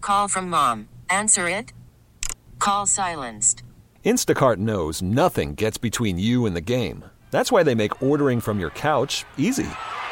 Call from mom. Answer it. Call silenced. Instacart knows nothing gets between you and the game. That's why they make ordering from your couch easy.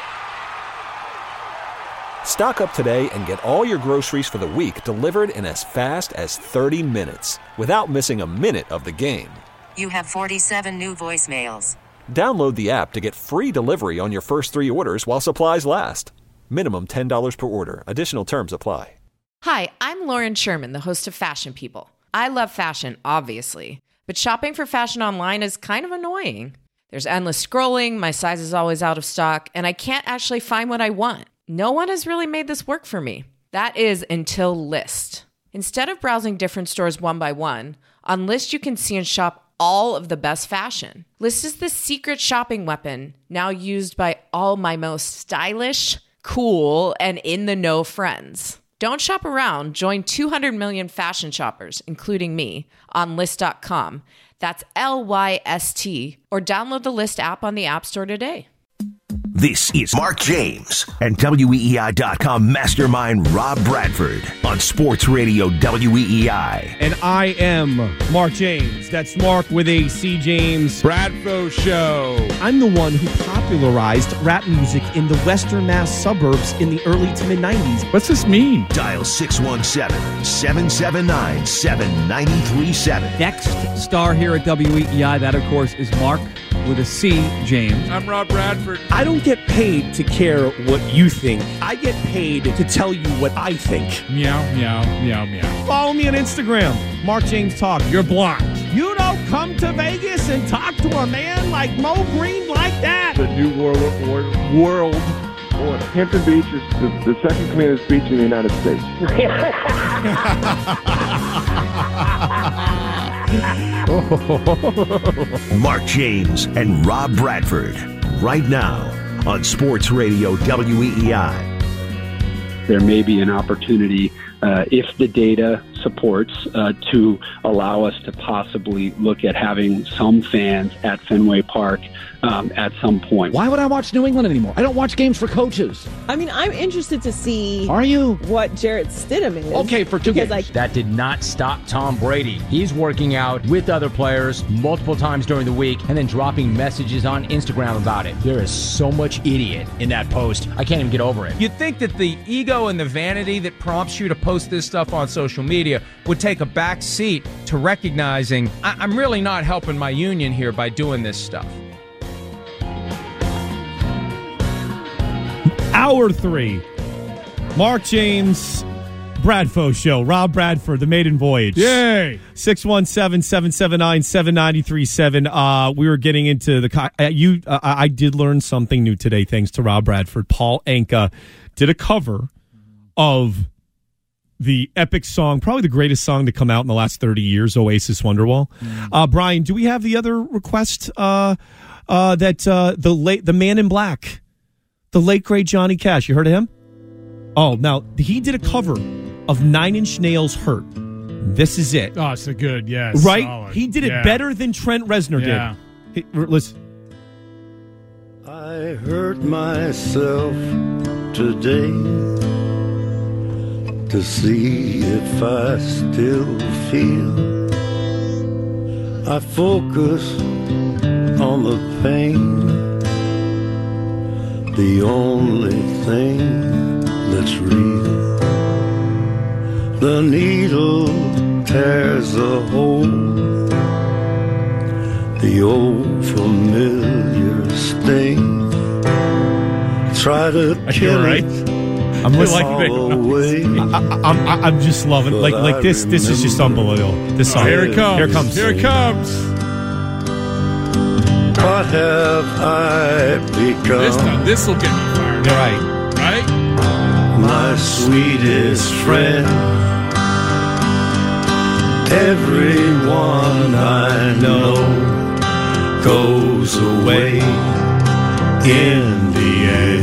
Stock up today and get all your groceries for the week delivered in as fast as 30 minutes without missing a minute of the game. You have 47 new voicemails. Download the app to get free delivery on your first 3 orders while supplies last. Minimum $10 per order. Additional terms apply. Hi, I'm Lauren Sherman, the host of Fashion People. I love fashion, obviously, but shopping for fashion online is kind of annoying. There's endless scrolling, my size is always out of stock, and I can't actually find what I want. No one has really made this work for me. That is until Lyst. Instead of browsing different stores one by one, on Lyst you can see and shop all of the best fashion. Lyst is the secret shopping weapon now used by all my most stylish, cool, and in-the-know friends. Don't shop around. Join 200 million fashion shoppers, including me, on Lyst.com. That's LYST. Or download the Lyst app on the App Store today. This is Mark James and WEEI.com mastermind Rob Bradford on Sports Radio WEEI. And I am Mark James. That's Mark with a C. James. Bradfo Show. I'm the one who popularized rap music in the Western Mass suburbs in the early to mid-90s. What's this mean? Dial 617-779-7937. Next star here at WEEI, that of course is Mark with a C, James. I'm Rob Bradford. I don't get paid to care what you think. I get paid to tell you what I think. Meow, meow, meow, meow. Follow me on Instagram, Mark James Talk. You're blocked. You don't come to Vegas and talk to a man like Mo Green like that. The new world order. Hampton Beach is the second cleanest beach in the United States. Mark James and Rob Bradford right now on Sports Radio WEEI. There may be an opportunity, if the data supports, to allow us to possibly look at having some fans at Fenway Park at some point. Why would I watch New England anymore? I don't watch games for coaches. I mean, I'm interested to see. Are you? What Jarrett Stidham is. Okay, for 2 games. That did not stop Tom Brady. He's working out with other players multiple times during the week and then dropping messages on Instagram about it. There is so much idiot in that post. I can't even get over it. You'd think that the ego and the vanity that prompts you to post this stuff on social media would take a back seat to recognizing I'm really not helping my union here by doing this stuff. Hour 3. Mark James, Bradfo Show. Rob Bradford, The Maiden Voyage. Yay! 617-779-7937. We were getting into the... I did learn something new today, thanks to Rob Bradford. Paul Anka did a cover of the epic song, probably the greatest song to come out in the last 30 years, Oasis Wonderwall. Brian, do we have the other request that the Man in Black... The late, great Johnny Cash. You heard of him? Oh, now, he did a cover of 9 Inch Nails' Hurt. This is it. Oh, so good, yes. Right? Solid. He did it better than Trent Reznor did. Listen. I hurt myself today to see if I still feel. I focus on the pain, the only thing that's real. The needle tears a hole, the old familiar sting. Try to kill it. I'm listening. I'm just loving like this. This is just unbelievable. This song. Here it comes. Here it comes. Here it comes. What have I become? This will get me fired. Right. Right? My sweetest friend. Everyone I know goes away in the end.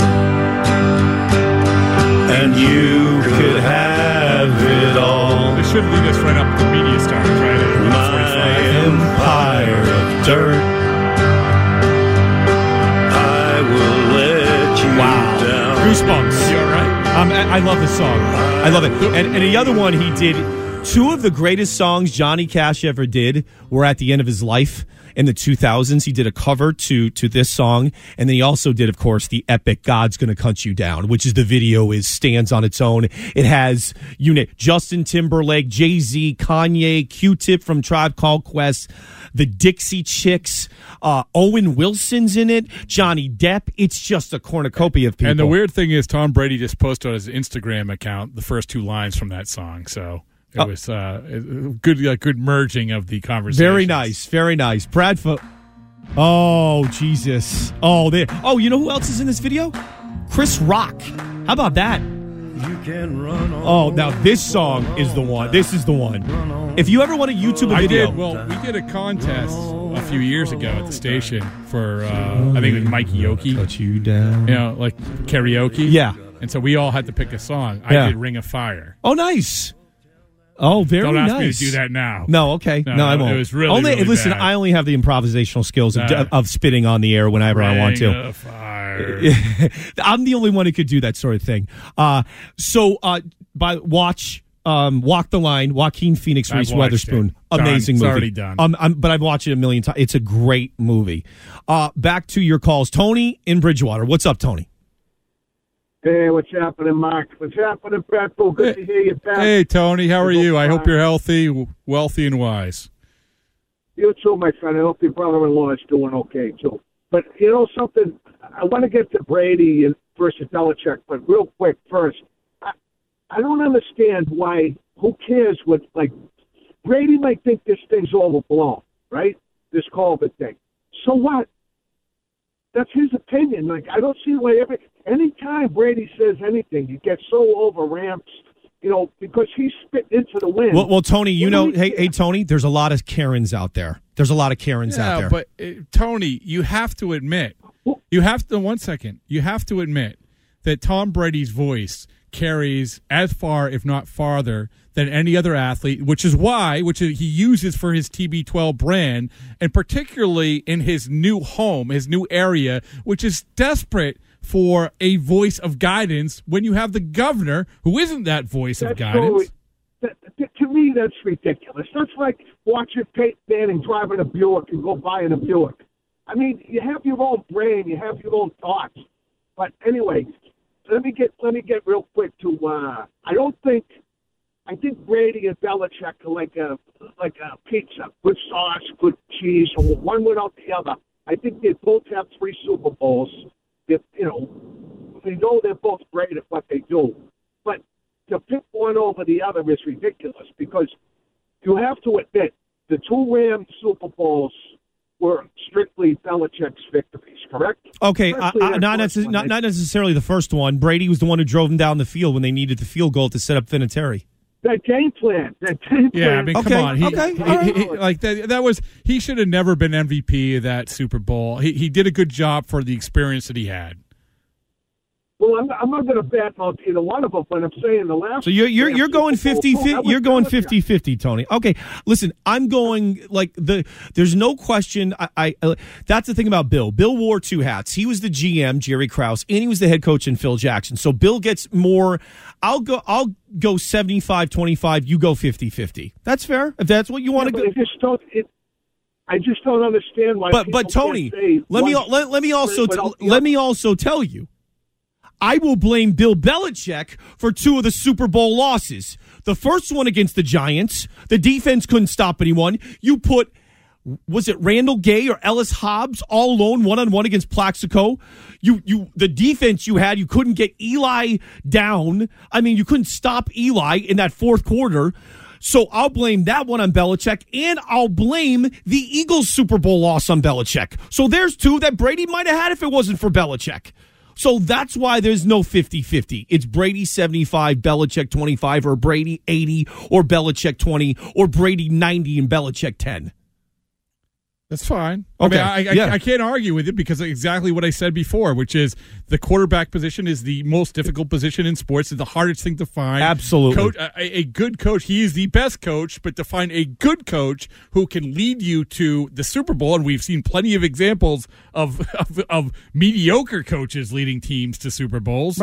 And you could have it all. They should lead us right up to media stars, right? My empire of dirt. I will let you down. Goosebumps. You all right? I love the song. I love it. And the other one he did, two of the greatest songs Johnny Cash ever did were at the end of his life. In the 2000s, he did a cover to this song, and then he also did, of course, the epic "God's Gonna Cut You Down," which is the video stands on its own. It has Justin Timberlake, Jay-Z, Kanye, Q-Tip from Tribe Called Quest, the Dixie Chicks, Owen Wilson's in it, Johnny Depp. It's just a cornucopia of people. And the weird thing is, Tom Brady just posted on his Instagram account the first two lines from that song, so. It was good merging of the conversation. Very nice, very nice. Bradford. Oh, Jesus. Oh, you know who else is in this video? Chris Rock. How about that? Oh, now this song is the one. This is the one. If you ever want to YouTube a video. We did a contest a few years ago at the station for, I think it was Mikey Yoki. Cut you down. Like karaoke. Yeah. And so we all had to pick a song. I did Ring of Fire. Oh, nice. Oh, very nice. Don't ask me to do that now. No, okay. No, I won't. It was really listen, bad. I only have the improvisational skills of spitting on the air whenever I want to. Ring of Fire. I'm the only one who could do that sort of thing. Watch Walk the Line, Joaquin Phoenix, Reese Witherspoon. Amazing movie. It's already done. But I've watched it a million times. It's a great movie. Back to your calls. Tony in Bridgewater. What's up, Tony? Hey, what's happening, Mark? What's happening, Bradford? Good to hear you back. Hey, Tony, how are you? I hope you're healthy, wealthy, and wise. You too, my friend. I hope your brother-in-law is doing okay, too. But, you know something? I want to get to Brady versus Belichick, but real quick first. I don't understand why, who cares what, Brady might think this thing's overblown, right? This COVID thing. So what? That's his opinion. I don't see why anytime Brady says anything, he gets so overramped, because he's spit into the wind. Well, Tony, hey, Tony, there's a lot of Karens out there. There's a lot of Karens out there. But, Tony, you have to admit, one second, you have to admit that Tom Brady's voice carries as far, if not farther, than any other athlete, which he uses for his TB12 brand, and particularly in his new home, his new area, which is desperate for a voice of guidance when you have the governor who isn't that voice of guidance. To me, that's ridiculous. That's like watching Peyton Manning driving a Buick and go buying a Buick. I mean, you have your own brain, you have your own thoughts. But anyway, let me get real quick to. I think Brady and Belichick are like a pizza, good sauce, good cheese, one without the other. I think they both have 3 Super Bowls. We know they're both great at what they do, but to pick one over the other is ridiculous because you have to admit the 2 Rams Super Bowls were strictly Belichick's victories, correct? Okay, not necessarily the first one. Brady was the one who drove them down the field when they needed the field goal to set up Vinatieri. That game plan. Yeah, I mean, come on. He should have never been MVP of that Super Bowl. He did a good job for the experience that he had. Well, I'm not going to badmouth either one of them, but I'm saying the last. So you're going 50-50. You're going 50-50, Tony. Okay, listen, I'm going there's no question. I that's the thing about Bill. Bill wore 2 hats. He was the GM, Jerry Krause, and he was the head coach in Phil Jackson. So Bill gets more. I'll go 75-25. You go 50-50. That's fair. If that's what you want to go. I just don't understand why. But Tony, let me also tell you. I will blame Bill Belichick for 2 of the Super Bowl losses. The first one against the Giants, the defense couldn't stop anyone. You put, was it Randall Gay or Ellis Hobbs all alone, one-on-one against Plaxico? The defense you had, you couldn't get Eli down. I mean, you couldn't stop Eli in that 4th quarter. So I'll blame that one on Belichick, and I'll blame the Eagles' Super Bowl loss on Belichick. So there's 2 that Brady might have had if it wasn't for Belichick. So that's why there's no 50-50. It's Brady 75, Belichick 25, or Brady 80, or Belichick 20, or Brady 90 and Belichick 10. That's fine. Okay. I mean, I can't argue with it because exactly what I said before, which is the quarterback position is the most difficult position in sports. It's the hardest thing to find. Absolutely. A good coach, he is the best coach, but to find a good coach who can lead you to the Super Bowl, and we've seen plenty of examples of mediocre coaches leading teams to Super Bowls. Right.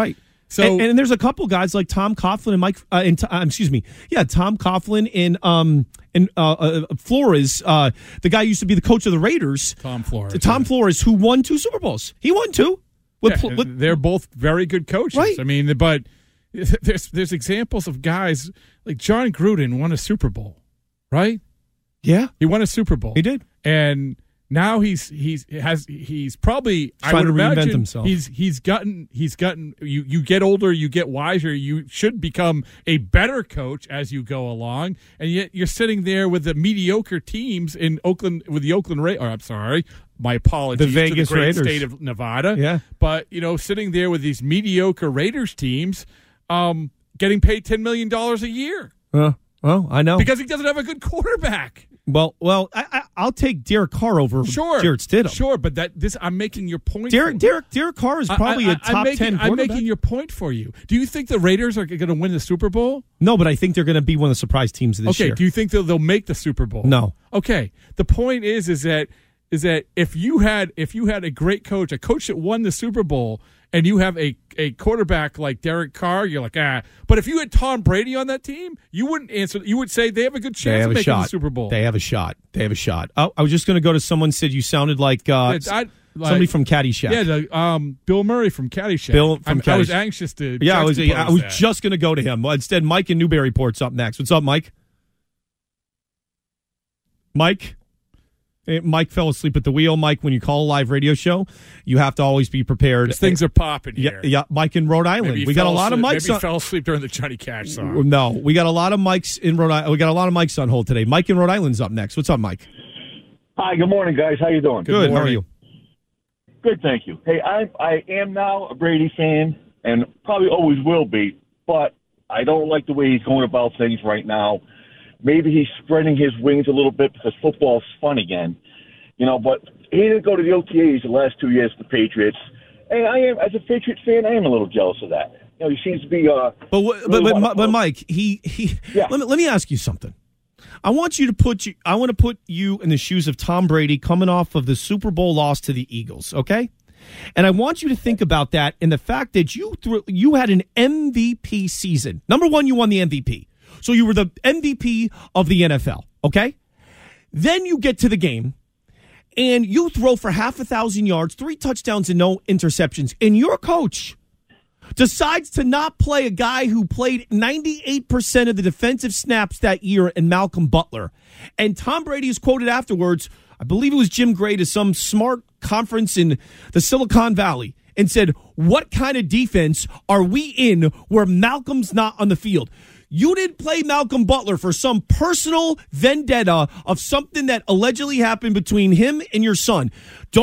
So and there's a couple guys like Tom Coughlin and Tom Coughlin and Flores, the guy who used to be the coach of the Raiders. Tom Flores. Flores, who won 2 Super Bowls. He won 2. They're both very good coaches. Right. I mean, but there's examples of guys like John Gruden won a Super Bowl, right? Yeah, he won a Super Bowl. He did, and now he's probably trying to reinvent himself. He's gotten you get older, you get wiser, you should become a better coach as you go along, and yet you're sitting there with the mediocre teams in Oakland with the Oakland Raiders. I'm sorry, my apologies. The Vegas to the great Raiders, state of Nevada. Yeah, but sitting there with these mediocre Raiders teams, getting paid $10 million a year. Well, I know because he doesn't have a good quarterback. Well, I'll take Derek Carr over Jarrett Stidham. Sure, but I'm making your point. Derek Carr is probably a top 10 quarterback. I'm making your point for you. Do you think the Raiders are going to win the Super Bowl? No, but I think they're going to be one of the surprise teams this year. Okay, do you think they'll make the Super Bowl? No. Okay, the point is that if you had a great coach, a coach that won the Super Bowl, and you have a quarterback like Derek Carr, you're like, But if you had Tom Brady on that team, you wouldn't answer. You would say they have a good chance of making the Super Bowl. They have a shot. Oh, I was just going to go to someone said you sounded like somebody from Caddyshack. Yeah, Bill Murray from Caddyshack. I was anxious to. Yeah, I was just going to go to him. Instead, Mike in Newburyport's up next. What's up, Mike? Mike fell asleep at the wheel. Mike, when you call a live radio show, you have to always be prepared. Things are popping here. Yeah, Mike in Rhode Island. We got a lot of mics. Maybe he fell asleep during the Johnny Cash song. No, we got a lot of mics in Rhode Island. We got a lot of mics on hold today. Mike in Rhode Island's up next. What's up, Mike? Hi, good morning, guys. How you doing? Good. How are you? Good, thank you. Hey, I am now a Brady fan, and probably always will be, but I don't like the way he's going about things right now. Maybe he's spreading his wings a little bit because football's fun again. But he didn't go to the OTAs the last 2 years for the Patriots. And I am, as a Patriots fan, I am a little jealous of that. He seems to be. But Mike, let me ask you something. I want to put you in the shoes of Tom Brady coming off of the Super Bowl loss to the Eagles, okay? And I want you to think about that and the fact that you had an MVP season. Number one, you won the MVP. So you were the MVP of the NFL, okay? Then you get to the game, and you throw for 1,000 yards, 3 touchdowns, and no interceptions. And your coach decides to not play a guy who played 98% of the defensive snaps that year in Malcolm Butler. And Tom Brady is quoted afterwards, I believe it was Jim Gray, to some smart conference in the Silicon Valley, and said, what kind of defense are we in where Malcolm's not on the field? You didn't play Malcolm Butler for some personal vendetta of something that allegedly happened between him and your son.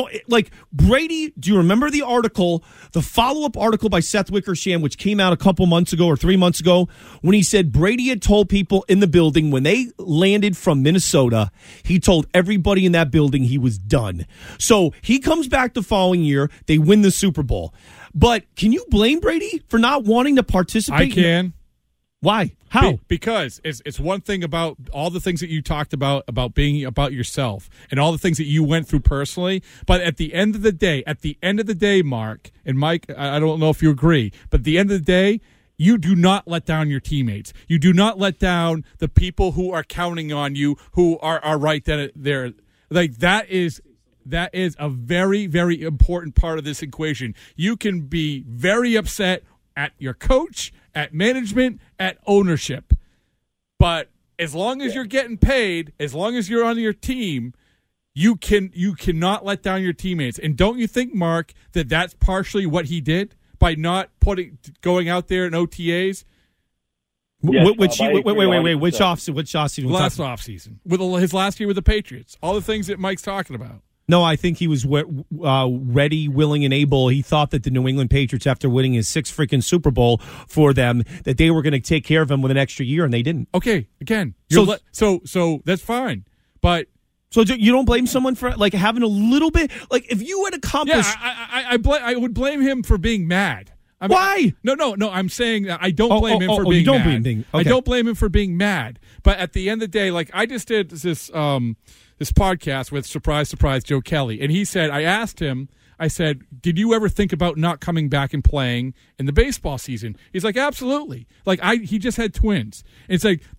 Brady, do you remember the article, the follow-up article by Seth Wickersham, which came out a couple months ago or 3 months ago, when he said Brady had told people in the building when they landed from Minnesota, he told everybody in that building he was done. So he comes back the following year, they win the Super Bowl. But can you blame Brady for not wanting to participate? I can. Why? How? Because it's one thing about all the things that you talked about being about yourself and all the things that you went through personally. But at the end of the day, Mark and Mike, I don't know if you agree, but at the end of the day, you do not let down your teammates. You do not let down the people who are counting on you, who are right there. Like that is a very, very important part of this equation. You can be very upset at your coach, at management, at ownership. But as long as you're getting paid, as long as you're on your team, you cannot let down your teammates. And don't you think, Mark, that that's partially what he did by not going out there in OTAs? Yes, wait. Which offseason? Last offseason. With his last year with the Patriots. All the things that Mike's talking about. No, I think he was ready, willing, and able. He thought that the New England Patriots, after winning his 6th freaking Super Bowl for them, that they were going to take care of him with an extra year, and they didn't. Okay, again, so that's fine, but so you don't blame someone for having a little bit if you had accomplished. Yeah, I would blame him for being mad. Why? No. I'm saying that I don't blame him for being mad. I don't blame him for being mad. But at the end of the day, I just did this podcast with surprise Joe Kelly, and he said I asked him I said, did you ever think about not coming back and playing in the baseball season? He's like, absolutely. Like, he just had twins. And it's like,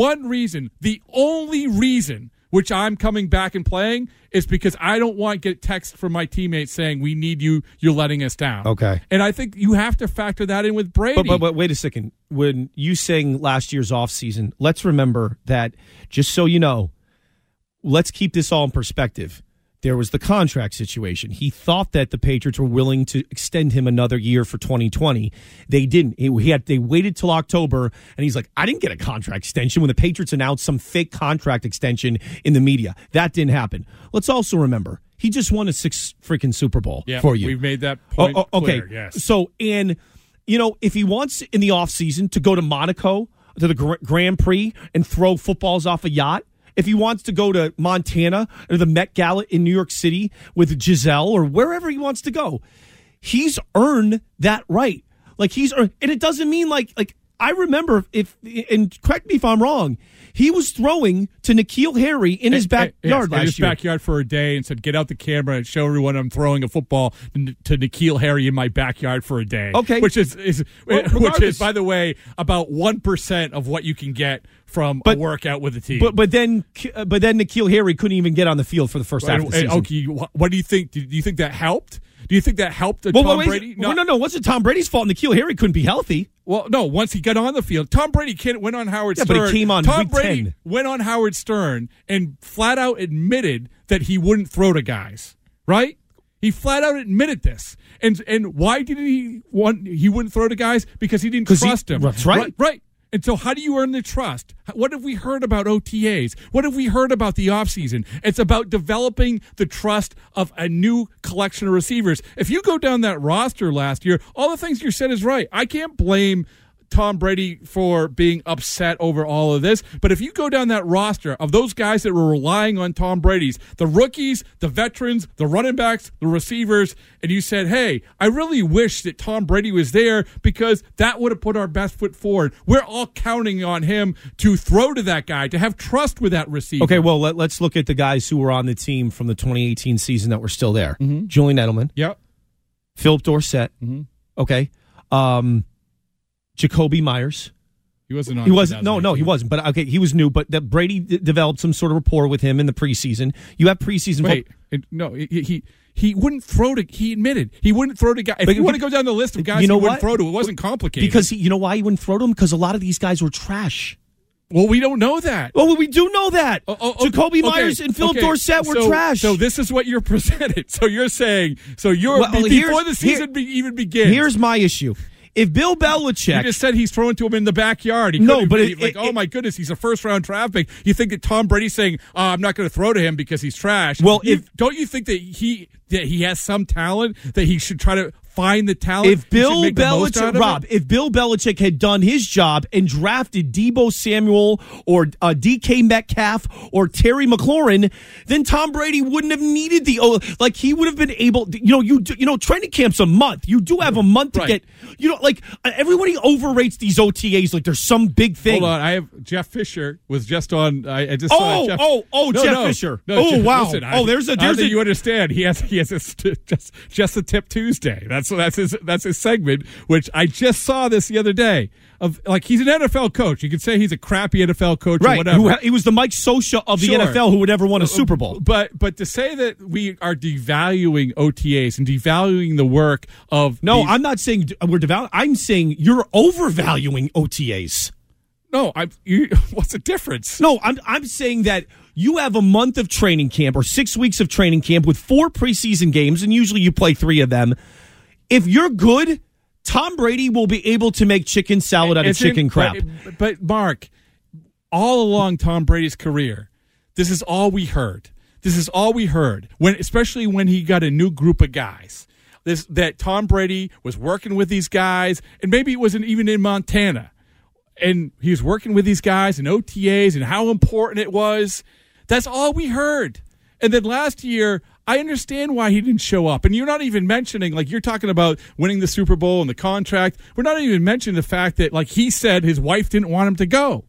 the only reason which I'm coming back and playing is because I don't want to get text from my teammates saying, we need you, you're letting us down. Okay. And I think you have to factor that in with Brady. But wait a second. When you sang last year's offseason, let's remember that, just so you know, let's keep this all in perspective. There was the contract situation. He thought that the Patriots were willing to extend him another year for 2020. They didn't. They waited till October, and he's like, I didn't get a contract extension when the Patriots announced some fake contract extension in the media. That didn't happen. Let's also remember, he just won a 6 freaking Super Bowl for you. We've made that point okay. clear, yes. So, and, if he wants in the offseason to go to Monaco, to the Grand Prix, and throw footballs off a yacht, if he wants to go to Montana or the Met Gala in New York City with Giselle or wherever he wants to go, he's earned that right. Like, he's earned, and it doesn't mean like I remember, and correct me if I'm wrong, he was throwing to N'Keal Harry in his backyard last year. In his backyard for a day, and said, get out the camera and show everyone I'm throwing a football to N'Keal Harry in my backyard for a day. Okay. Which is by the way, about 1% of what you can get from a workout with a team. But then N'Keal Harry couldn't even get on the field for the first half of the season. Okay, what do you think? Do you think that helped? Do you think that helped Tom Brady? No. What's it Tom Brady's fault? N'Keal Harry couldn't be healthy. Well, no. Once he got on the field, Tom Brady went on Howard Stern. But he came on Tom week Brady 10. Went on Howard Stern and flat out admitted that he wouldn't throw to guys. Right? He flat out admitted this. And why did he wouldn't throw to guys? Because he didn't trust him. That's right. Right. And so how do you earn the trust? What have we heard about OTAs? What have we heard about the offseason? It's about developing the trust of a new collection of receivers. If you go down that roster last year, all the things you said is right. I can't blame Tom Brady for being upset over all of this. But if you go down that roster of those guys that were relying on Tom Brady's, the rookies, the veterans, the running backs, the receivers, and you said, hey, I really wish that Tom Brady was there because that would have put our best foot forward. We're all counting on him to throw to that guy, to have trust with that receiver. Okay, well, let's look at the guys who were on the team from the 2018 season that were still there. Mm-hmm. Julian Edelman. Yep. Philip Dorsett. Mm-hmm. Okay. Jacoby Myers. He wasn't on. He wasn't. No, he wasn't. But okay, he was new. But that Brady developed some sort of rapport with him in the preseason. You have preseason. Wait, no, he wouldn't throw to. He admitted he wouldn't throw to guys. If you want to go down the list of guys he wouldn't throw to, it wasn't complicated. Because you know why he wouldn't throw to him? Because a lot of these guys were trash. Well, we don't know that. Oh, we do know that. Jacoby Myers and Philip Dorsett were trash. So this is what you're presented. So you're saying. So before the season even begins. Here's my issue. If Bill Belichick... You just said he's throwing to him in the backyard. Oh, my goodness, he's a first-round draft pick. You think that Tom Brady's saying, I'm not going to throw to him because he's trash. Well, don't you think that he has some talent, that he should try to find the talent? If Bill Belichick had done his job and drafted Deebo Samuel or DK Metcalf or Terry McLaurin, then Tom Brady wouldn't have needed he would have been able. Training camp's a month. You do have a month to get. Everybody overrates these OTAs like there's some big thing. Hold on, I have Jeff Fisher was just on. I just saw Jeff. Jeff Fisher. Wow. Listen, you understand? He has just a tip Tuesday. That's his segment, which I just saw this the other day. He's an NFL coach. You could say he's a crappy NFL coach, or whatever. He was the Mike Scioscia of the NFL, who would never won a Super Bowl. But to say that we are devaluing OTAs and devaluing the work of I'm not saying we're devaluing. I'm saying you're overvaluing OTAs. No, what's the difference? No, I'm saying that you have a month of training camp or 6 weeks of training camp with 4 preseason games, and usually you play 3 of them. If you're good, Tom Brady will be able to make chicken salad out of chicken crap. But Mark, all along Tom Brady's career, this is all we heard. Especially when he got a new group of guys. That Tom Brady was working with these guys, and maybe it wasn't even in Montana. And he was working with these guys and OTAs and how important it was. That's all we heard. And then last year, I understand why he didn't show up. And you're not even mentioning, you're talking about winning the Super Bowl and the contract. We're not even mentioning the fact that, he said his wife didn't want him to go.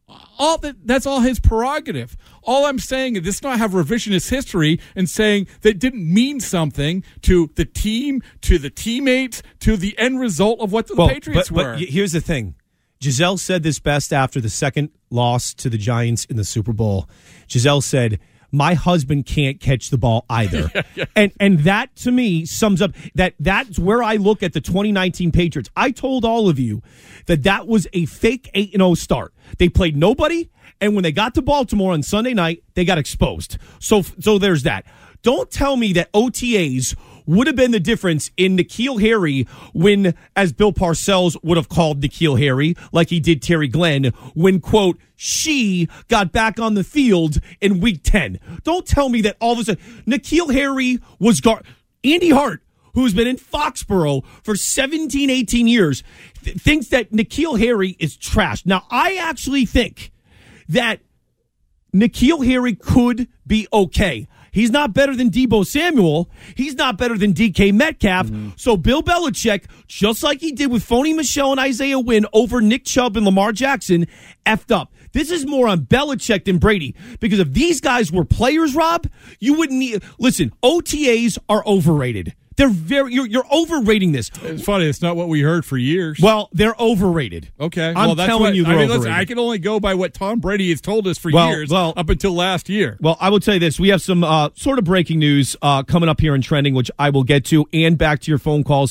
That's all his prerogative. All I'm saying is this not have revisionist history and saying that didn't mean something to the team, to the teammates, to the end result of what the Patriots were. But here's the thing. Giselle said this best after the second loss to the Giants in the Super Bowl. Giselle said, my husband can't catch the ball either. And that, to me, sums up that's where I look at the 2019 Patriots. I told all of you that was a fake 8-0 start. They played nobody, and when they got to Baltimore on Sunday night, they got exposed. So there's that. Don't tell me that OTAs would have been the difference in N'Keal Harry when, as Bill Parcells would have called N'Keal Harry, like he did Terry Glenn, when, quote, she got back on the field in week 10. Don't tell me that all of a sudden N'Keal Harry was Andy Hart, who's been in Foxborough for 17, 18 years, thinks that N'Keal Harry is trash. Now, I actually think that N'Keal Harry could be okay. He's not better than Deebo Samuel. He's not better than DK Metcalf. So Bill Belichick, just like he did with Phony Michel and Isaiah Wynn over Nick Chubb and Lamar Jackson, effed up. This is more on Belichick than Brady. Because if these guys were players, Rob, you wouldn't need... Listen, OTAs are overrated. They're you're overrating this. It's funny. It's not what we heard for years. Well, they're overrated. Okay. I'm telling you they're overrated. Listen, I can only go by what Tom Brady has told us for years up until last year. Well, I will tell you this. We have some sort of breaking news coming up here in Trending, which I will get to, and back to your phone calls,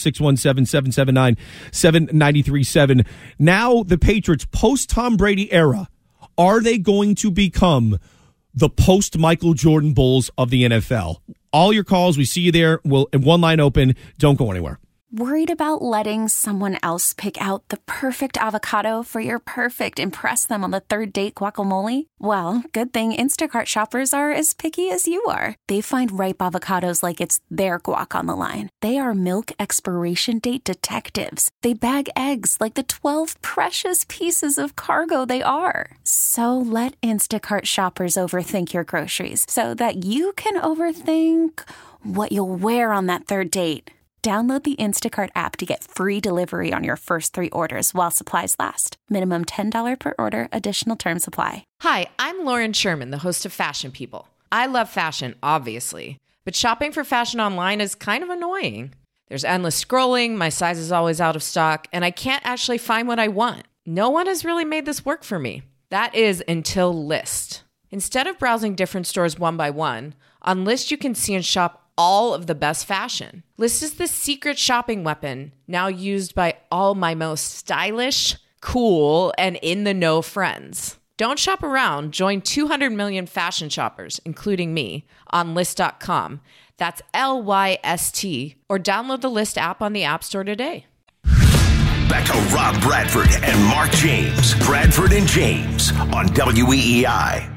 617-779-7937. Now, the Patriots, post-Tom Brady era, are they going to become the post-Michael Jordan Bulls of the NFL? All your calls, we see you there. We'll one line open. Don't go anywhere. Worried about letting someone else pick out the perfect avocado for your perfect impress them on the third date guacamole? Well, good thing Instacart shoppers are as picky as you are. They find ripe avocados like it's their guac on the line. They are milk expiration date detectives. They bag eggs like the 12 precious pieces of cargo they are. So let Instacart shoppers overthink your groceries so that you can overthink what you'll wear on that third date. Download the Instacart app to get free delivery on your first 3 orders while supplies last. Minimum $10 per order. Additional terms apply. Hi, I'm Lauren Sherman, the host of Fashion People. I love fashion, obviously, but shopping for fashion online is kind of annoying. There's endless scrolling, my size is always out of stock, and I can't actually find what I want. No one has really made this work for me. That is until Lyst. Instead of browsing different stores one by one, on Lyst you can see and shop all of the best fashion. Lyst is the secret shopping weapon now used by all my most stylish, cool, and in-the-know friends. Don't shop around. Join 200 million fashion shoppers, including me, on Lyst.com. That's Lyst, or download the Lyst app on the App Store today. Back to Rob Bradford and Mark James. Bradford and James on WEEI.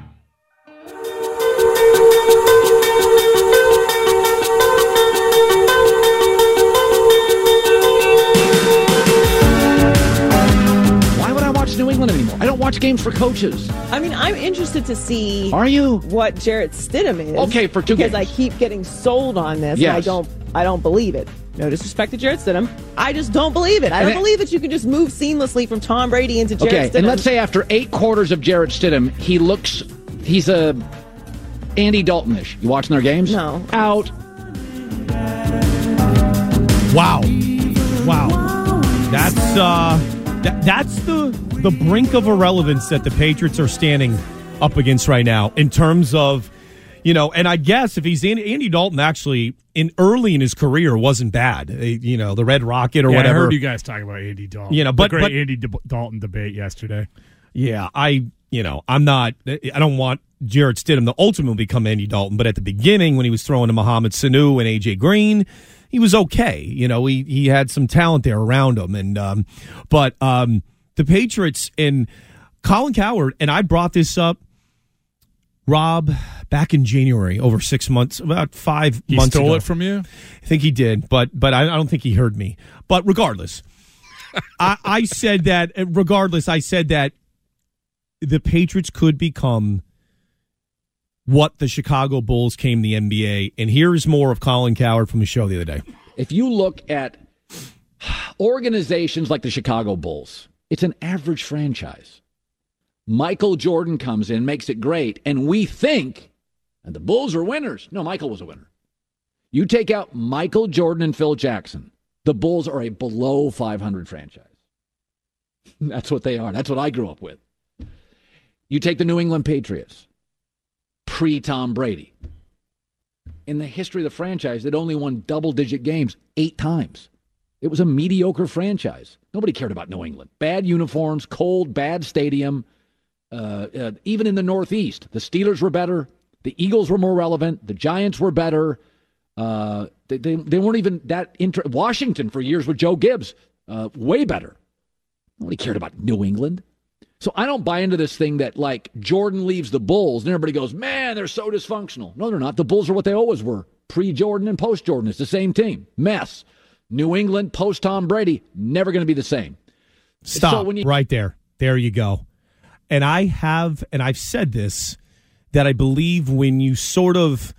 New England anymore. I don't watch games for coaches. I mean, I'm interested to see. Are you? What Jarrett Stidham is. Okay, for 2 games. Because I keep getting sold on this. Yes. And I don't believe it. No disrespect to Jarrett Stidham. I just don't believe it. I don't believe that you can just move seamlessly from Tom Brady into Jarrett Stidham. And let's say after 8 quarters of Jarrett Stidham, he's a Andy Dalton-ish. You watching their games? No. Out. Wow. That's the brink of irrelevance that the Patriots are standing up against right now in terms of, and I guess if he's Andy Dalton actually early in his career wasn't bad, the Red Rocket or whatever. I heard you guys talk about Andy Dalton. But great Andy Dalton debate yesterday. Yeah, I don't want Jarrett Stidham to ultimately become Andy Dalton, but at the beginning when he was throwing to Mohamed Sanu and AJ Green, he was okay. He had some talent there around him. And but the Patriots and Colin Cowherd, and I brought this up, Rob, back in January, over 6 months, about 5 months ago. He stole it from you? I think he did, but I don't think he heard me. But regardless, I said that the Patriots could become what the Chicago Bulls came to the NBA. And here is more of Colin Cowherd from the show the other day. If you look at organizations like the Chicago Bulls, it's an average franchise. Michael Jordan comes in, makes it great, and we think, and the Bulls are winners. No, Michael was a winner. You take out Michael Jordan and Phil Jackson, the Bulls are a below 500 franchise. That's what they are. That's what I grew up with. You take the New England Patriots, pre-Tom Brady. In the history of the franchise, they'd only won double-digit games 8 times. It was a mediocre franchise. Nobody cared about New England. Bad uniforms, cold, bad stadium. Even in the Northeast, the Steelers were better. The Eagles were more relevant. The Giants were better. They weren't even that Washington for years with Joe Gibbs, way better. Nobody cared about New England. So I don't buy into this thing that, like, Jordan leaves the Bulls and everybody goes, man, they're so dysfunctional. No, they're not. The Bulls are what they always were. Pre-Jordan and post-Jordan. It's the same team. Mess. New England, post-Tom Brady, never going to be the same. Stop right there. There you go. And I've said this, that I believe when you sort of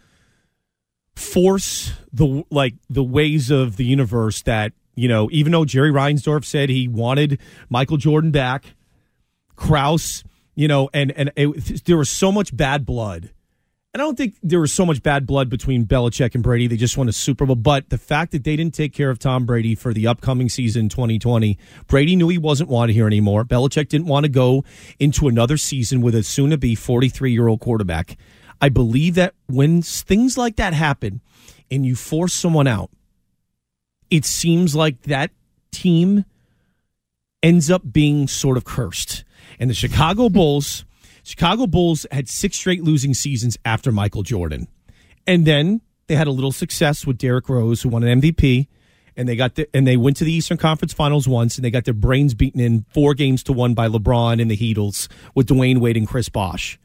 force the ways of the universe that, even though Jerry Reinsdorf said he wanted Michael Jordan back, Krause, there was so much bad blood. And I don't think there was so much bad blood between Belichick and Brady. They just won a Super Bowl. But the fact that they didn't take care of Tom Brady for the upcoming season 2020, Brady knew he wasn't wanted here anymore. Belichick didn't want to go into another season with a soon-to-be 43-year-old quarterback. I believe that when things like that happen and you force someone out, it seems like that team ends up being sort of cursed. And the Chicago Bulls had 6 straight losing seasons after Michael Jordan. And then they had a little success with Derrick Rose, who won an MVP, and they went to the Eastern Conference Finals once, and they got their brains beaten in 4-1 by LeBron and the Heatles with Dwayne Wade and Chris Bosh.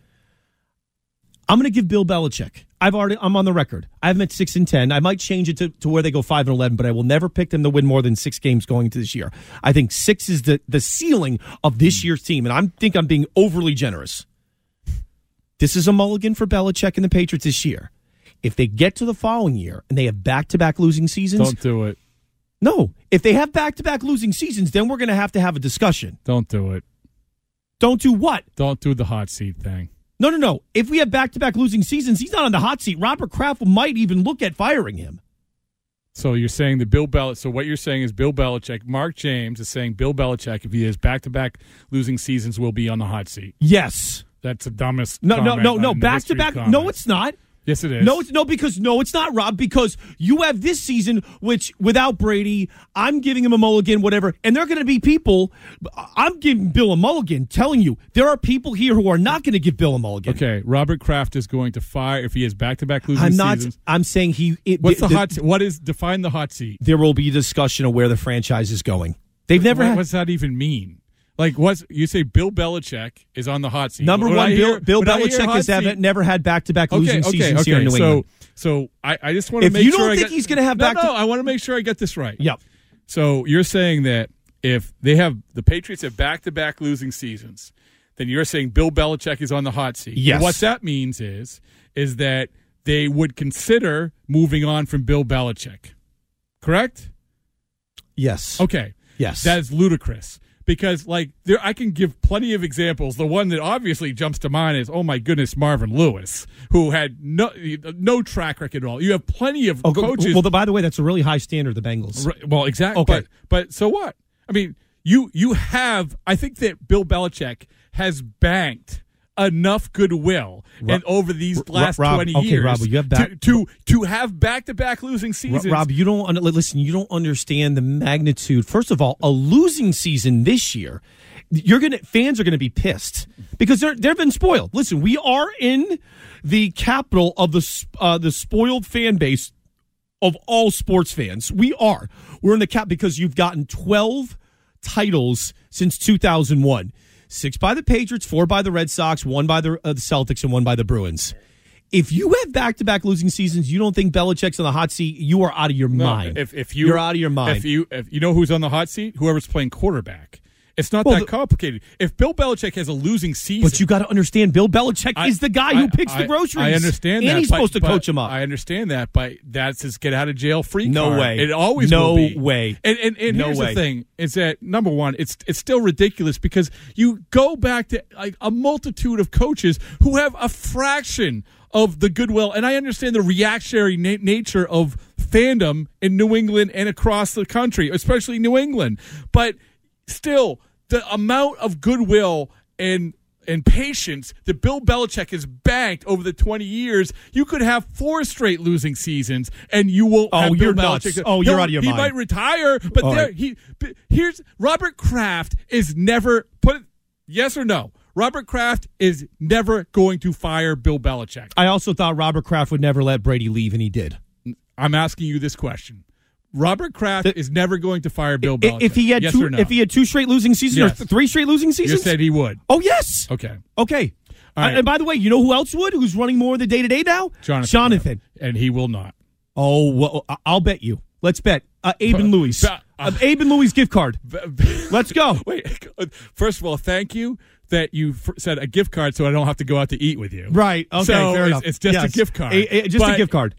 I'm going to give Bill Belichick. I'm on the record. I have him at 6-10. I might change it to where they go 5-11, but I will never pick them to win more than 6 games going into this year. I think 6 is the ceiling of this year's team, and I think I'm being overly generous. This is a mulligan for Belichick and the Patriots this year. If they get to the following year and they have back-to-back losing seasons... Don't do it. No. If they have back-to-back losing seasons, then we're going to have a discussion. Don't do it. Don't do what? Don't do the hot seat thing. No. If we have back-to-back losing seasons, he's not on the hot seat. Robert Kraft might even look at firing him. So you're saying so what you're saying is Bill Belichick, Mark James is saying Bill Belichick, if he has back-to-back losing seasons, will be on the hot seat. Yes. That's the dumbest No, back-to-back. No, it's not. Yes, it is. No, it's not, Rob, because you have this season, which without Brady, I'm giving him a mulligan, whatever, and there are going to be people, I'm giving Bill a mulligan, telling you, there are people here who are not going to give Bill a mulligan. Okay, Robert Kraft is going to fire if he has back-to-back losing seasons. I'm saying What's the hot seat? Define the hot seat. There will be a discussion of where the franchise is going. They've never had. What does that even mean? Like, you say Bill Belichick is on the hot seat. Number one, Bill Belichick has never had back-to-back losing seasons here in New England. So I just want to make sure. If you don't think he's going to have back-to-back. No, I want to make sure I get this right. Yep. So you're saying that if the Patriots have back-to-back losing seasons, then you're saying Bill Belichick is on the hot seat. Yes. And what that means is that they would consider moving on from Bill Belichick. Correct? Yes. Okay. Yes. That is ludicrous. Because, I can give plenty of examples. The one that obviously jumps to mind is, oh, my goodness, Marvin Lewis, who had no track record at all. You have plenty of coaches. Well, by the way, that's a really high standard, the Bengals. Right, well, exactly. Okay. But so what? I mean, I think that Bill Belichick has banked enough goodwill and over these last 20 years Rob, you have to have back-to-back losing seasons. Rob, you don't understand the magnitude. First of all, a losing season this year, fans are going to be pissed because they've been spoiled. Listen, we are in the capital of the spoiled fan base of all sports fans. We're in the cap because you've gotten 12 titles since 2001. 6 by the Patriots, 4 by the Red Sox, 1 by the Celtics, and 1 by the Bruins. If you have back-to-back losing seasons, you don't think Belichick's on the hot seat, you are out of your mind. If you're out of your mind. If you know who's on the hot seat, whoever's playing quarterback. It's not that complicated. If Bill Belichick has a losing season, but you got to understand, Bill Belichick is the guy who picks the groceries. I understand that, and he's supposed to coach him up. I understand that, but that's his get out of jail free No card. way. It always will be. No way. And No here's way. the thing: is that number one, it's still ridiculous because you go back to like a multitude of coaches who have a fraction of the goodwill, and I understand the reactionary nature of fandom in New England and across the country, especially New England. But still, the amount of goodwill and patience that Bill Belichick has banked over the 20 years, you could have 4 straight losing seasons, and you will. Oh, have you're Bill nuts! Belichick. Oh, you're out of your mind. He might retire, but here's Robert Kraft is never put it. Yes or no? Robert Kraft is never going to fire Bill Belichick. I also thought Robert Kraft would never let Brady leave, and he did. I'm asking you this question. Robert Kraft is never going to fire Bill Belichick. If he had yes two, or no? if he had 2 straight losing seasons Yes. or 3 straight losing seasons, You said he would. Oh yes. Okay. All right. And by the way, you know who else would? Who's running more of the day to day now? Jonathan. And he will not. Oh, well, I'll bet you. Let's bet. Abe and Louie's. Abe and Louie's gift card. Let's go. Wait. First of all, thank you that you said a gift card, so I don't have to go out to eat with you. Right. Okay. So fair enough. it's just Yes. a gift card. Just a gift card.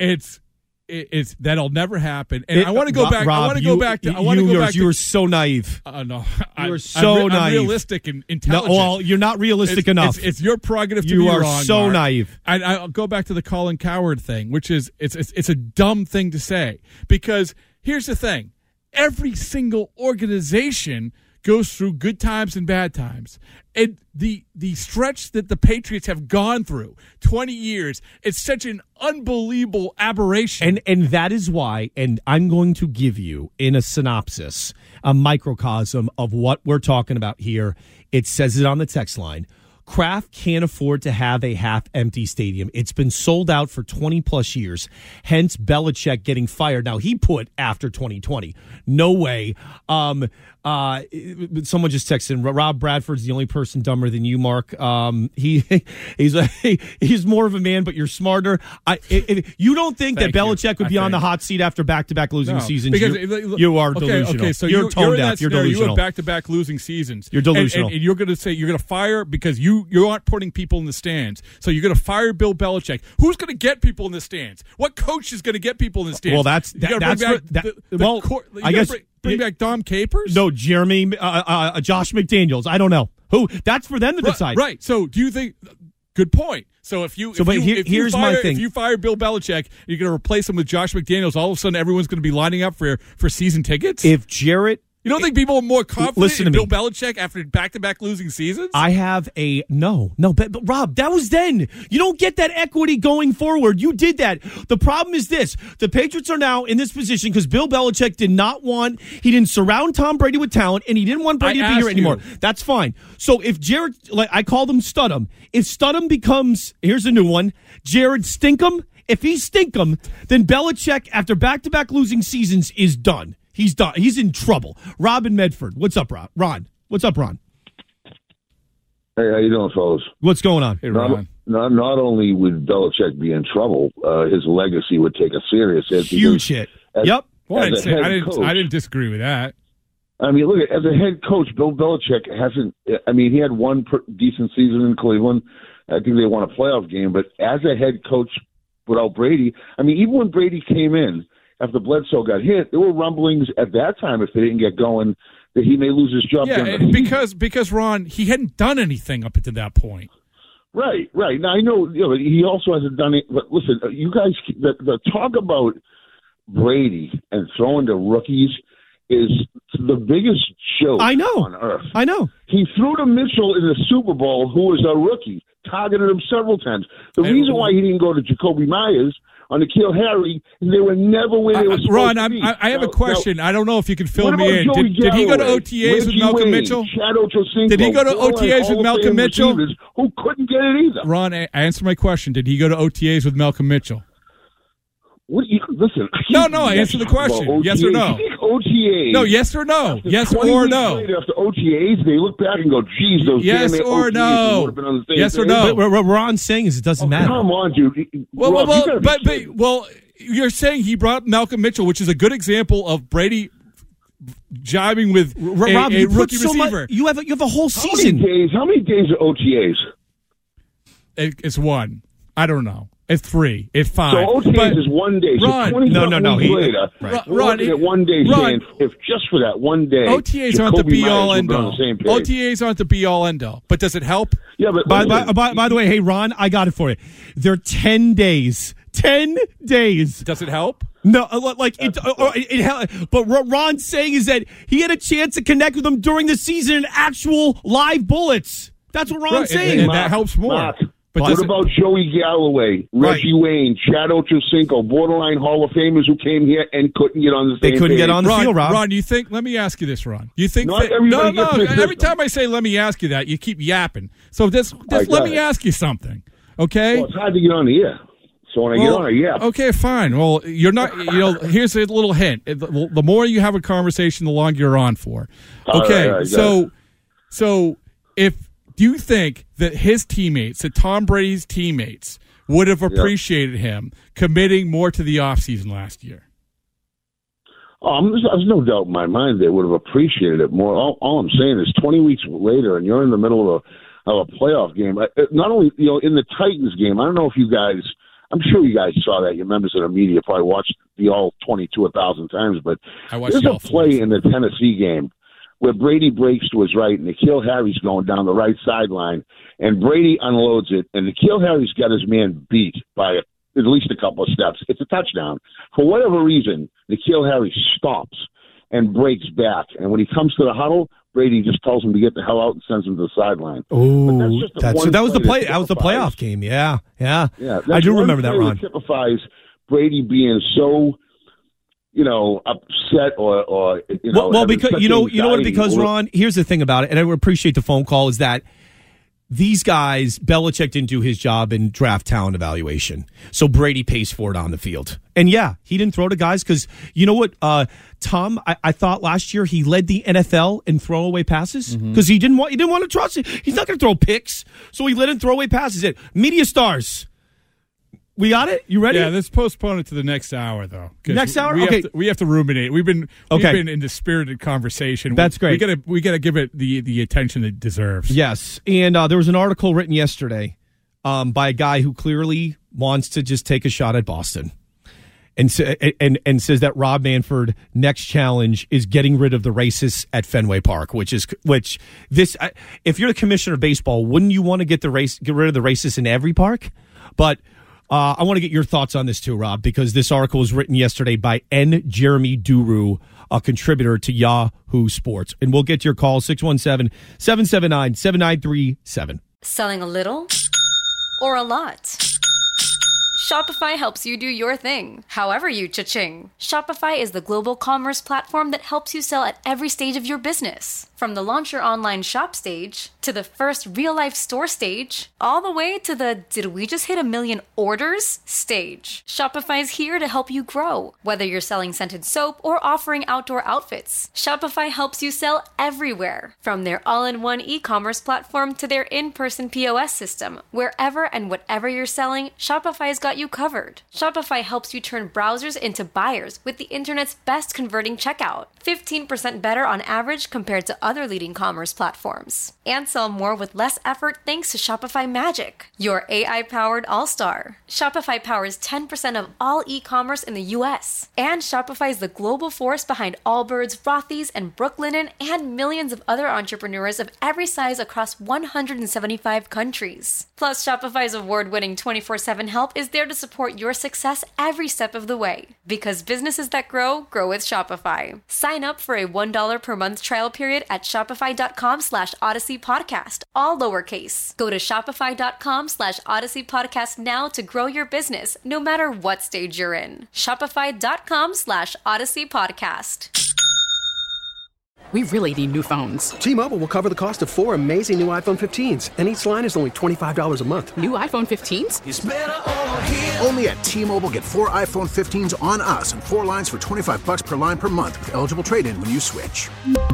It's that'll never happen. And I want to go back. Rob, I want to go back to. I want to go back. You were so naive. No, you were so naive. I'm realistic and intelligent. No, well, you're not realistic enough. It's your prerogative to you be are wrong. so Mark. naive. And I'll go back to the Colin Cowherd thing, which is it's a dumb thing to say because here's the thing: every single organization goes through good times and bad times. And the stretch that the Patriots have gone through, 20 years, it's such an unbelievable aberration. And that is why, and I'm going to give you, in a synopsis, a microcosm of what we're talking about here. It says it on the text line. Kraft can't afford to have a half-empty stadium. It's been sold out for 20-plus years, hence Belichick getting fired. Now, he put after 2020. No way. Someone just texted in, Rob Bradford's the only person dumber than you, Mark. He's more of a man, but you're smarter. You don't think that Belichick would be on the hot seat after back-to-back losing seasons? Because you are delusional. Okay, so you're tone deaf. You're delusional. You have back-to-back losing seasons. You're delusional. And you're going to say you're going to fire because you aren't putting people in the stands. So you're going to fire Bill Belichick. Who's going to get people in the stands? What coach is going to get people in the stands? Well, that's I guess bring back Dom Capers? No, Jeremy, Josh McDaniels. I don't know who. That's for them to decide. Right. So do you think? Good point. So if you fire Bill Belichick, you're going to replace him with Josh McDaniels. All of a sudden, everyone's going to be lining up for season tickets. If Jarrett. You don't think people are more confident in Bill Belichick after back-to-back losing seasons? I have no, but Rob, that was then. You don't get that equity going forward. You did that. The problem is this. The Patriots are now in this position because Bill Belichick he didn't surround Tom Brady with talent, and he didn't want Brady to be here anymore. That's fine. So if Jared, I call them Studham, if Studham becomes, here's a new one, Jared Stinkum, if he's Stinkum, then Belichick, after back-to-back losing seasons, is done. He's done. He's in trouble. Robin Medford. What's up, Ron? What's up, Ron? Hey, how you doing, fellas? What's going on? Hey, Ron. Not only would Belichick be in trouble, his legacy would take a serious hit. Huge hit. Yep. Well, I didn't disagree with that. I mean, look, as a head coach, Bill Belichick hasn't. I mean, he had one decent season in Cleveland. I think they won a playoff game. But as a head coach without Brady, I mean, even when Brady came in, after Bledsoe got hit, there were rumblings at that time, if they didn't get going, that he may lose his job. Yeah, because Ron, he hadn't done anything up until that point. Right. Now I know, he also hasn't done it. But listen, you guys, the talk about Brady and throwing to rookies is the biggest show on earth. I know. He threw to Mitchell in the Super Bowl, who was a rookie, targeted him several times. The reason why he didn't go to Jacoby Myers on N'Keal Harry, they were never where they were supposed Ron, to be. I have a question. I don't know if you can fill me in. Joey Did he go to Galloway, OTAs with Malcolm Mitchell? Shadow Josinko, Did he go to OTAs with Malcolm Mitchell? Who couldn't get it either. Ron, answer my question. Did he go to OTAs with Malcolm Mitchell? Listen. No. Answer the question. Yes or no? OTAs. No. Yes or no? Yes or no? After OTAs, they look back and go, "Geez, those yes damn or OTAs no? would have been on the same yes or page." no? What Ron's saying is it doesn't matter. Come on, dude. Well, you're saying he brought Malcolm Mitchell, which is a good example of Brady jiving with Rob, a you put rookie so receiver. much, you have a whole season. How many days are OTAs? It's 1. I don't know. It's 3. It's 5. So OTAs is 1 day. Ron, so 20 no. weeks later, we're looking at 1 day saying, if just for that 1 day, OTAs aren't the be-all, end-all. OTAs aren't the be-all, end-all. But does it help? Yeah, but by the way, hey, Ron, I got it for you. They're 10 days. 10 days. Does it help? No, but what Ron's saying is that he had a chance to connect with them during the season in actual live bullets. That's what Ron's saying. And that helps more. Mark, but what about Joey Galloway, Reggie Wayne, Chad Ochocinco, borderline Hall of Famers who came here and couldn't get on the same They couldn't get on the field, Rob. Ron, you think? Let me ask you this, Ron. You think? Not everybody gets this Every system. time I say "let me ask you that," you keep yapping. So just let me ask you something, okay? Well, it's hard to get on the air. So when I get on, yeah. Okay, fine. Well, you're not. Here's a little hint. The more you have a conversation, the longer you're on for. Okay, all right, so do you think that his teammates, that Tom Brady's teammates, would have appreciated him committing more to the offseason last year? There's no doubt in my mind they would have appreciated it more. All I'm saying is 20 weeks later, and you're in the middle of a playoff game. Not only in the Titans game, I don't know if you guys. I'm sure you guys saw that. Your members of the media probably watched the all 22 1,000 times. But there's a play in the Tennessee game where Brady breaks to his right, and N'Keal Harry's going down the right sideline, and Brady unloads it, and N'Keal Harry's got his man beat by at least a couple of steps. It's a touchdown. For whatever reason, N'Keal Harry stops and breaks back, and when he comes to the huddle, Brady just tells him to get the hell out and sends him to the sideline. Oh, that was the play. That was the playoff game. Yeah. I do remember that, Ron. That typifies Brady being so, upset or because Ron, here's the thing about it, and I appreciate the phone call, is that these guys, Belichick didn't do his job in draft talent evaluation. So Brady pays for it on the field. And yeah, he didn't throw to guys because you know what, Tom, I thought last year he led the NFL in throwaway passes because he didn't want to trust it. He's not going to throw picks. So he let him throw away passes. Media stars. We got it? You ready? Yeah, let's postpone it to the next hour, though. Next hour? We have to ruminate. We've been in the spirited conversation. That's great. We got to give it the attention it deserves. Yes, and there was an article written yesterday by a guy who clearly wants to just take a shot at Boston, and says that Rob Manfred next challenge is getting rid of the racists at Fenway Park, if you're the commissioner of baseball, wouldn't you want to get rid of the racists in every park? But I want to get your thoughts on this too, Rob, because this article was written yesterday by N. Jeremy Duru, a contributor to Yahoo Sports. And we'll get to your call, 617-779-7937. Selling a little or a lot? Shopify helps you do your thing, however you cha-ching. Shopify is the global commerce platform that helps you sell at every stage of your business. From the launch your online shop stage, to the first real-life store stage, all the way to the did we just hit 1 million orders stage. Shopify's here to help you grow. Whether you're selling scented soap or offering outdoor outfits, Shopify helps you sell everywhere. From their all-in-one e-commerce platform to their in-person POS system. Wherever and whatever you're selling, Shopify's got you covered. Shopify helps you turn browsers into buyers with the internet's best converting checkout. 15% better on average compared to other leading commerce platforms. And sell more with less effort thanks to Shopify Magic, your AI-powered all-star. Shopify powers 10% of all e-commerce in the U.S. And Shopify is the global force behind Allbirds, Rothy's, and Brooklinen, and millions of other entrepreneurs of every size across 175 countries. Plus, Shopify's award-winning 24/7 help is there to support your success every step of the way. Because businesses that grow with Shopify. Sign up for a $1 per month trial period at shopify.com/Odyssey Podcast, all lowercase. Go to shopify.com/Odyssey Podcast now to grow your business, no matter what stage you're in. Shopify.com/Odyssey Podcast. We really need new phones. T-Mobile will cover the cost of 4 amazing new iPhone 15s, and each line is only $25 a month. New iPhone 15s? It's better over here. Only at T-Mobile, get 4 iPhone 15s on us and 4 lines for $25 per line per month with eligible trade-in when you switch.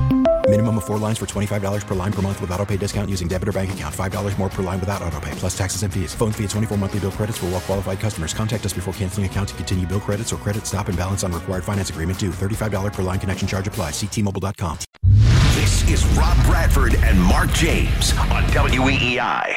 Minimum of 4 lines for $25 per line per month with autopay discount using debit or bank account. $5 more per line without autopay, plus taxes and fees. Phone fee at 24 monthly bill credits for well-qualified customers. Contact us before canceling account to continue bill credits or credit stop and balance on required finance agreement due. $35 per line connection charge applies. See T-Mobile.com. This is Rob Bradford and Mark James on WEEI.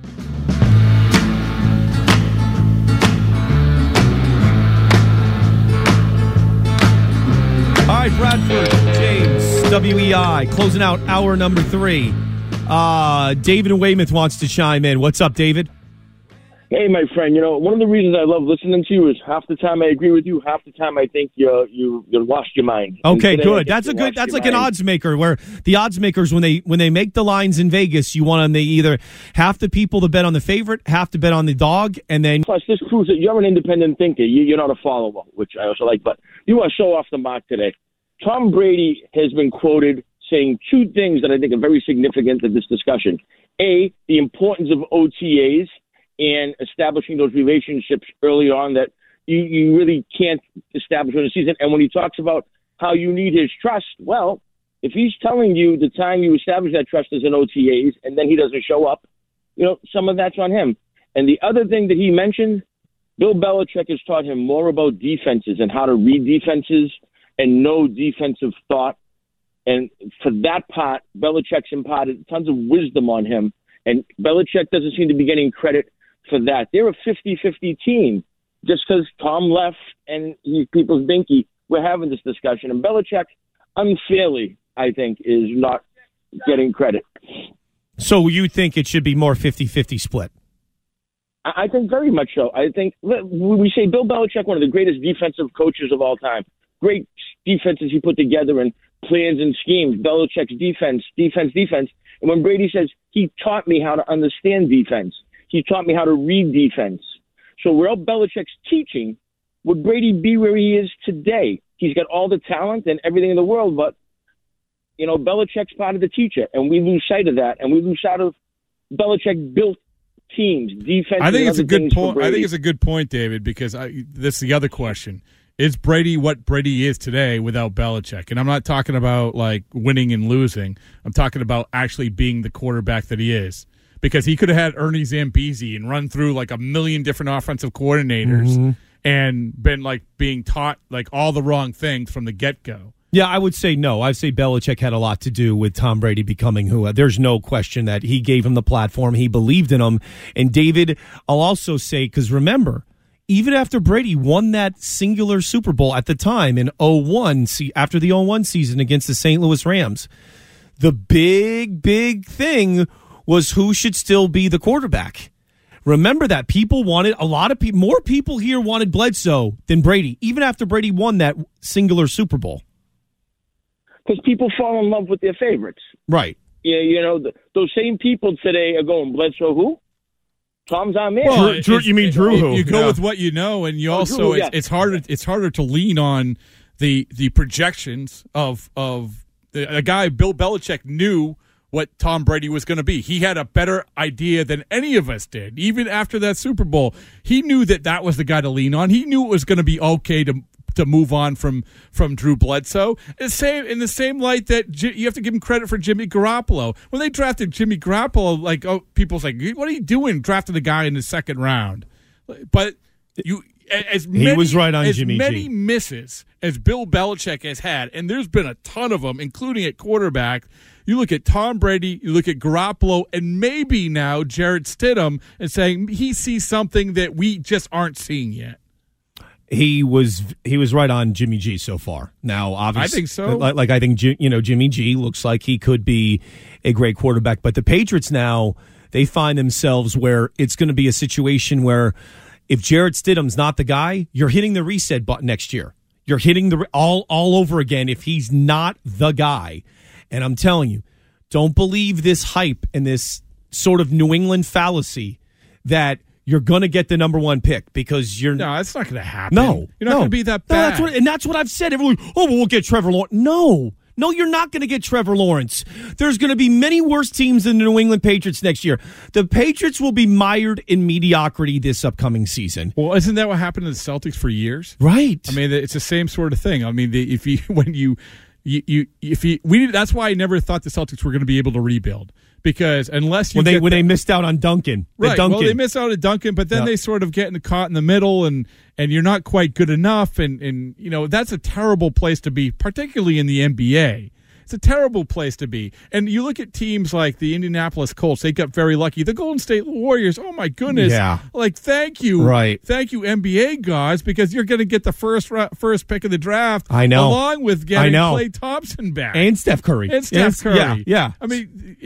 All right, Bradford, James, WEI, closing out hour number 3. David in Weymouth wants to chime in. What's up, David? Hey, my friend. One of the reasons I love listening to you is half the time I agree with you, half the time I think you lost your mind. Okay, good. That's like an odds maker, where the odds makers, when they make the lines in Vegas, you want them to either half the people to bet on the favorite, half to bet on the dog, and then plus this proves that you're an independent thinker. You're not a follower, which I also like. But you are so off the mark today. Tom Brady has been quoted saying 2 things that I think are very significant to this discussion. A, the importance of OTAs and establishing those relationships early on that you really can't establish in the season. And when he talks about how you need his trust, well, if he's telling you the time you establish that trust is in OTAs and then he doesn't show up, some of that's on him. And the other thing that he mentioned, Bill Belichick has taught him more about defenses and how to read defenses and know defensive thought. And for that part, Belichick's imparted tons of wisdom on him. And Belichick doesn't seem to be getting credit for that. They're a 50-50 team. Just because Tom left and he's people's binky, we're having this discussion. And Belichick, unfairly, I think, is not getting credit. So you think it should be more 50-50 split? I think very much so. I think we say Bill Belichick, one of the greatest defensive coaches of all time. Great defenses he put together and plans and schemes. Belichick's defense. And when Brady says, he taught me how to understand defense. He taught me how to read defense. So without Belichick's teaching, would Brady be where he is today? He's got all the talent and everything in the world, but, Belichick's part of the teacher, and we lose sight of that, and we lose sight of Belichick built teams, defense. I think it's a good point. I think it's a good point, David, because this is the other question. Is Brady what Brady is today without Belichick? And I'm not talking about like winning and losing. I'm talking about actually being the quarterback that he is. Because he could have had Ernie Zambizzi and run through like a million different offensive coordinators and been like being taught like all the wrong things from the get-go. Yeah, I would say no. I'd say Belichick had a lot to do with Tom Brady becoming who. There's no question that he gave him the platform. He believed in him. And David, I'll also say, because remember, even after Brady won that singular Super Bowl at the time in 2001, after the 2001 season against the St. Louis Rams, the big thing was who should still be the quarterback. Remember that people wanted more people here wanted Bledsoe than Brady, even after Brady won that singular Super Bowl. Because people fall in love with their favorites. Right. Yeah, those same people today are going, Bledsoe who? Tom's our man. Well, you mean Drew who? You go with what you know, and you also Drew, yeah. It's harder to lean on the projections of a guy. Bill Belichick knew what Tom Brady was going to be. He had a better idea than any of us did. Even after that Super Bowl, he knew that was the guy to lean on. He knew it was going to be okay to move on from Drew Bledsoe. In the same light that you have to give him credit for Jimmy Garoppolo. When they drafted Jimmy Garoppolo, people's like, what are you doing drafting the guy in the second round? But he was right on Jimmy G. As many misses as Bill Belichick has had, and there's been a ton of them, including at quarterback. You look at Tom Brady, you look at Garoppolo, and maybe now Jarrett Stidham, and saying he sees something that we just aren't seeing yet. He was right on Jimmy G so far. Now, obviously, I think so. I think Jimmy G looks like he could be a great quarterback. But the Patriots now, they find themselves where it's going to be a situation where if Jarrett Stidham's not the guy, you're hitting the reset button next year. You're hitting the all over again if he's not the guy. And I'm telling you, don't believe this hype and this sort of New England fallacy that you're going to get the number one pick because you're... No, that's not going to happen. No. You're not going to be that bad. That's what I've said. Everyone, we'll get Trevor Lawrence. No, you're not going to get Trevor Lawrence. There's going to be many worse teams than the New England Patriots next year. The Patriots will be mired in mediocrity this upcoming season. Well, isn't that what happened to the Celtics for years? Right. I mean, it's the same sort of thing. I mean, That's why I never thought the Celtics were going to be able to rebuild, because unless you when they missed out on Duncan, right? Well, they missed out on Duncan, but then they sort of get caught in the middle, and you're not quite good enough, and that's a terrible place to be, particularly in the NBA. It's a terrible place to be. And you look at teams like the Indianapolis Colts, they got very lucky. The Golden State Warriors, oh my goodness. Yeah. Like, thank you. Right. Thank you, NBA gods, because you're going to get the first pick of the draft. I know. Along with getting Klay Thompson back. And Steph Curry. Yeah. I mean,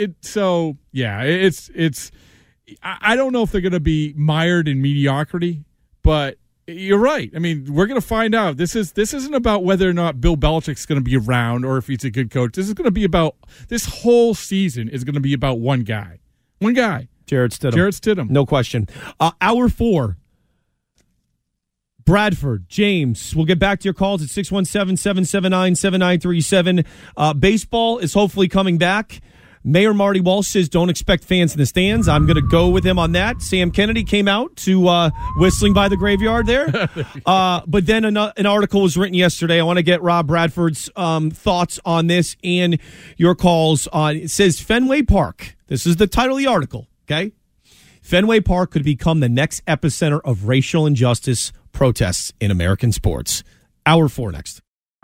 I don't know if they're going to be mired in mediocrity, but you're right. I mean, we're going to find out. This isn't about whether or not Bill Belichick's going to be around or if he's a good coach. This whole season is going to be about one guy. One guy. Jarrett Stidham. No question. Hour 4. Bradford, James, we'll get back to your calls at 617-779-7937. Baseball is hopefully coming back. Mayor Marty Walsh says don't expect fans in the stands. I'm going to go with him on that. Sam Kennedy came out to Whistling by the Graveyard there. But then an article was written yesterday. I want to get Rob Bradford's thoughts on this and your calls on. It says Fenway Park. This is the title of the article, okay? Fenway Park could become the next epicenter of racial injustice protests in American sports. Hour 4 next.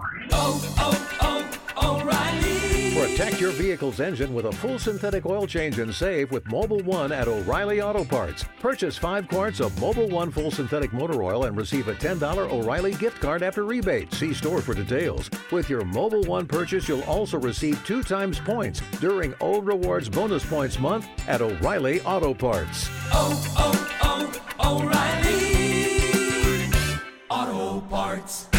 Protect your vehicle's engine with a full synthetic oil change and save with Mobil 1 at O'Reilly Auto Parts. Purchase 5 quarts of Mobil 1 full synthetic motor oil and receive a $10 O'Reilly gift card after rebate. See store for details. With your Mobil 1 purchase, you'll also receive 2 times points during O Rewards Bonus Points Month at O'Reilly Auto Parts. O'Reilly Auto Parts.